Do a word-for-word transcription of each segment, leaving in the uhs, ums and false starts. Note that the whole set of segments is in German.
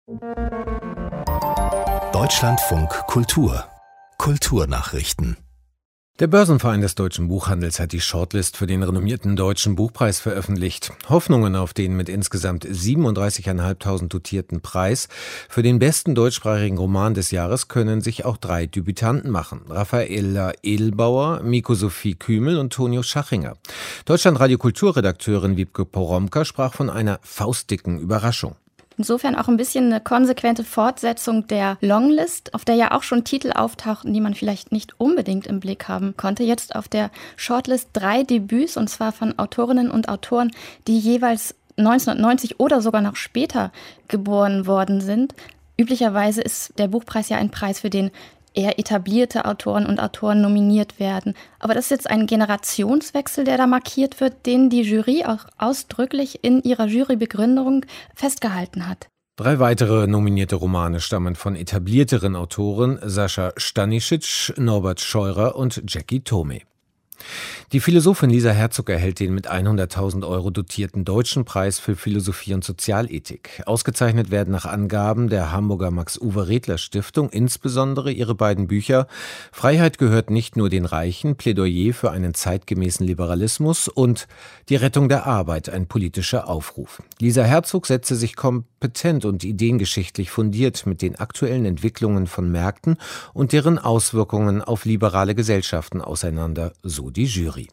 Deutschlandfunk Kultur Kulturnachrichten. Der Börsenverein des deutschen Buchhandels hat die Shortlist für den renommierten Deutschen Buchpreis veröffentlicht. Hoffnungen auf den mit insgesamt siebenunddreißigtausendfünfhundert dotierten Preis für den besten deutschsprachigen Roman des Jahres können sich auch drei Debütanten machen. Raffaella Edelbauer, Miko-Sophie Kümel und Tonio Schachinger. Deutschlandradio-Kulturredakteurin Wiebke Poromka sprach von einer faustdicken Überraschung. Insofern auch ein bisschen eine konsequente Fortsetzung der Longlist, auf der ja auch schon Titel auftauchten, die man vielleicht nicht unbedingt im Blick haben konnte. Jetzt auf der Shortlist drei Debüts, und zwar von Autorinnen und Autoren, die jeweils neunzehnhundertneunzig oder sogar noch später geboren worden sind. Üblicherweise ist der Buchpreis ja ein Preis, für den eher etablierte Autoren und Autoren nominiert werden. Aber das ist jetzt ein Generationswechsel, der da markiert wird, den die Jury auch ausdrücklich in ihrer Jurybegründung festgehalten hat. Drei weitere nominierte Romane stammen von etablierteren Autoren Sascha Stanisic, Norbert Scheurer und Jackie Tome. Die Philosophin Lisa Herzog erhält den mit hunderttausend Euro dotierten Deutschen Preis für Philosophie und Sozialethik. Ausgezeichnet werden nach Angaben der Hamburger Max-Uwe-Redler-Stiftung insbesondere ihre beiden Bücher Freiheit gehört nicht nur den Reichen, Plädoyer für einen zeitgemäßen Liberalismus und Die Rettung der Arbeit, ein politischer Aufruf. Lisa Herzog setzte sich kompetent und ideengeschichtlich fundiert mit den aktuellen Entwicklungen von Märkten und deren Auswirkungen auf liberale Gesellschaften auseinander, so die Jury.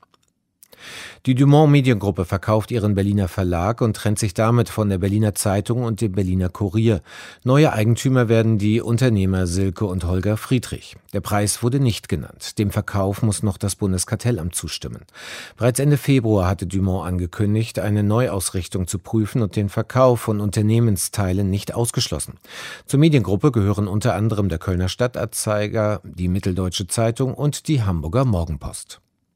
Die Dumont Mediengruppe verkauft ihren Berliner Verlag und trennt sich damit von der Berliner Zeitung und dem Berliner Kurier. Neue Eigentümer werden die Unternehmer Silke und Holger Friedrich. Der Preis wurde nicht genannt. Dem Verkauf muss noch das Bundeskartellamt zustimmen. Bereits Ende Februar hatte Dumont angekündigt, eine Neuausrichtung zu prüfen und den Verkauf von Unternehmensteilen nicht ausgeschlossen. Zur Mediengruppe gehören unter anderem der Kölner Stadtanzeiger, die Mitteldeutsche Zeitung und die Hamburger Morgenpost.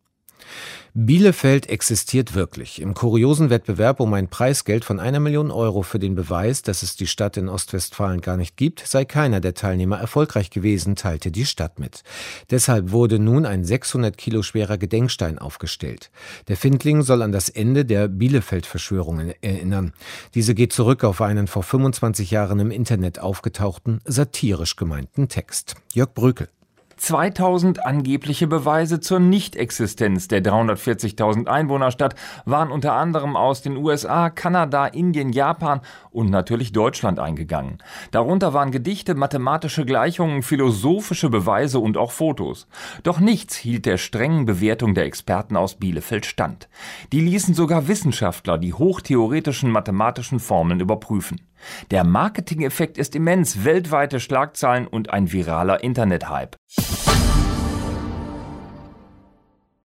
Bielefeld existiert wirklich. Im kuriosen Wettbewerb um ein Preisgeld von einer Million Euro für den Beweis, dass es die Stadt in Ostwestfalen gar nicht gibt, sei keiner der Teilnehmer erfolgreich gewesen, teilte die Stadt mit. Deshalb wurde nun ein sechshundert Kilo schwerer Gedenkstein aufgestellt. Der Findling soll an das Ende der Bielefeld-Verschwörungen erinnern. Diese geht zurück auf einen vor fünfundzwanzig Jahren im Internet aufgetauchten, satirisch gemeinten Text. Jörg Brökel. zweitausend angebliche Beweise zur Nichtexistenz der dreihundertvierzigtausend Einwohnerstadt waren unter anderem aus den U S A, Kanada, Indien, Japan und natürlich Deutschland eingegangen. Darunter waren Gedichte, mathematische Gleichungen, philosophische Beweise und auch Fotos. Doch nichts hielt der strengen Bewertung der Experten aus Bielefeld stand. Die ließen sogar Wissenschaftler die hochtheoretischen mathematischen Formeln überprüfen. Der Marketing-Effekt ist immens, weltweite Schlagzeilen und ein viraler Internet-Hype.